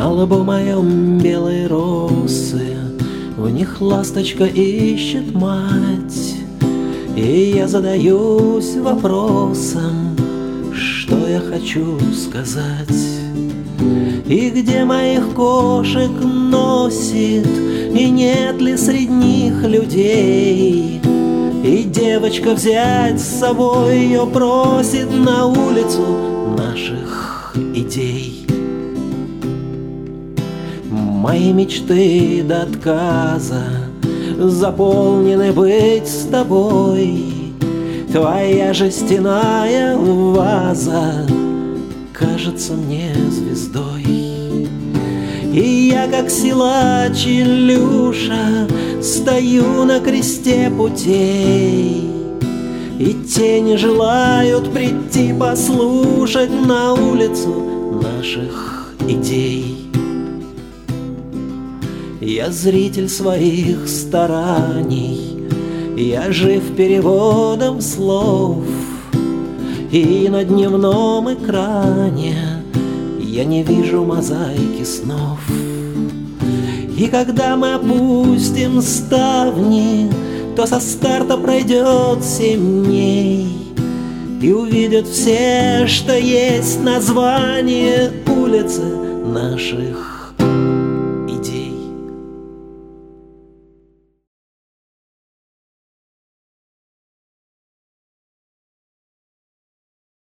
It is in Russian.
На лбу моем белые росы, в них ласточка ищет мать. И я задаюсь вопросом, что я хочу сказать. И где моих кошек носит, и нет ли среди них людей. И девочка взять с собой ее просит на улицу наших идей. Мои мечты до отказа заполнены быть с тобой. Твоя жестяная ваза кажется мне звездой. И я, как силач Илюша, стою на кресте путей. И тени желают прийти послушать на улицу наших идей. Я зритель своих стараний, я жив переводом слов. И на дневном экране я не вижу мозаики снов. И когда мы опустим ставни, то со старта пройдет 7 дней. И увидят все, что есть название улицы наших